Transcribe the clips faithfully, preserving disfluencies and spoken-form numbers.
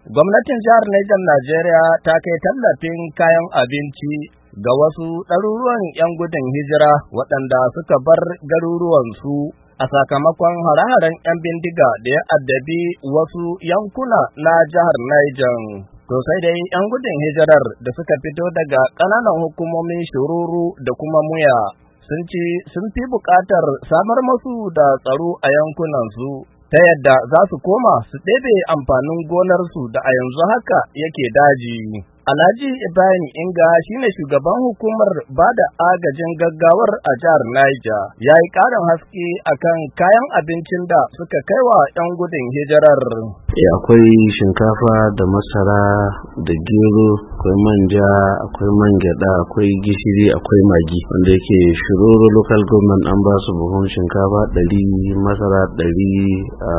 Gwamnatin jihar Niger Najeriya ta kai tallafin kayan abinci ga wasu ɗaruruwan 'yan gudun hijira waɗanda suka bar garuruwansu a sakamakon hare-haren 'yan bindiga da ya addabi wasu yankuna na jihar Niger. To sai dai 'yan gudun hijirar da suka fito daga ƙananan hukumomin Shiroro da kuma Muya sun ce sun fi buƙatar samar musu da tsaro a yankunansu, ta yadda za su koma su ɗebe amfanin gonarsu da a yanzu haka yake daji. Alhaji Ibrahim Inga shine shugaban hukumar bada agajin gaggawar a jihar Niger, ya yi ƙarin haske akan kayan abincin da suka kai wa 'yan gudun hijirar. Akwai shinkafa da masara da gero, akwai manja, akwai man gyada, akwai gishiri, akwai magi, wanda yake Shiroro local government an ba su buhun shinkafa ɗari, masara ɗari, a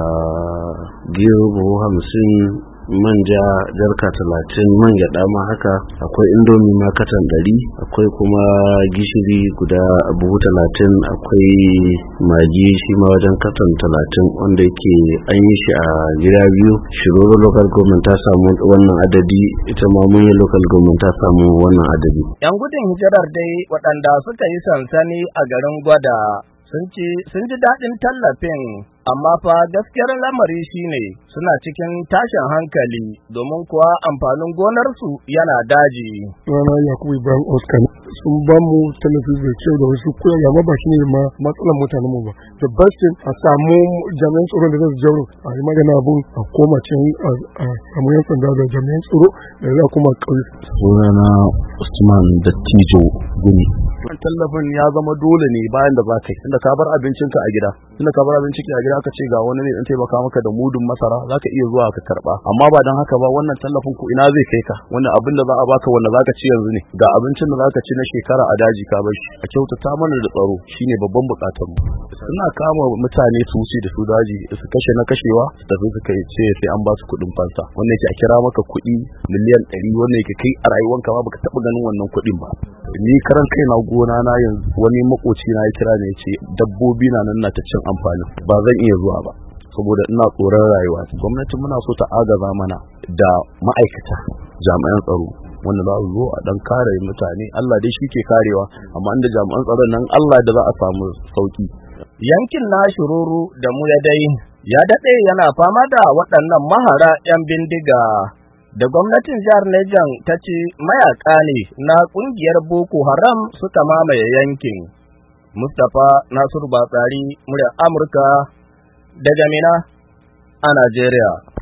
gero buhu hamsin, manja jarka talatin, man gyada ma haka, akwai indomi ma katan ɗari, akwai kuma gishiri guda buhu talatin, akwai magi shi ma wajen katan talatin, wanda yake an yi shi a gida biyu. Shiroro local government ta samu wannan adadi, ita ma mun yi local government ta samu wannan adadi. Yan gudun hijirar dai waɗanda suka yi sansani a garin Gwada sun ce sun ji daɗin tallafin, amma fa gaskiyar lamari shine suna cikin tashin hankali domin kuwa amfanin gonarsu yana daji. Rana Yakubu Ibrahim Oscar sun ba mu tallafi mai kyau da wasu kuya, amma ba shi ne ma matsalar mutanen mu ba. The best thing a samu jami'an tsaro da zai jauro a yi magana abun a koma can a samu yan sanda da jami'an tsaro da za kuma ƙauye. Sunana Usman Dattijo Guni. Tallafin ya zama dole ne bayan da za ka yi, inda ka bar abincinka a gida, inda ka bar abincinka a gida aka ce ga wani ne in taimaka maka da mudun masara za ka iya zuwa ka karba, amma ba don haka ba wannan tallafin ku ina zai kai ka, wannan abin da za a baka wanda za ka ci yanzu ne, ga abincin da za ka ci na shekara a daji ka bar shi. A kyautata mana da tsaro shine babban bukatar mu. Suna kama mutane su wuce da su daji su kashe na kashewa su tafi su kai ce sai an ba su kuɗin fansa, wannan yake a kira maka kuɗi miliyan ɗari, wannan yake kai a rayuwanka ma baka taɓa ganin wannan kuɗin ba. Ni karan kai na gona na yanzu wani makoci na ya kira ne ya ce dabbobi na nan na ta cin amfani, ba zan iya zuwa ba saboda ina tsoron rayuwa. Gwamnati muna so ta agaza mana da ma'aikata jami'an tsaro wanda za su zo a dan kare mutane. Allah dai shi ke karewa, amma inda jami'an tsaron nan Allah da za a samu sauki. Yankin na Shiroro da Muya dai ya daɗe yana fama da waɗannan mahara 'yan bindiga da gwamnatin jihar Niger ta ce mayaka ne na ƙungiyar Boko Haram suka mamaye yankin. Mustapha Nasiru Batsari, muryar Amurka daga Mina a Najeriya.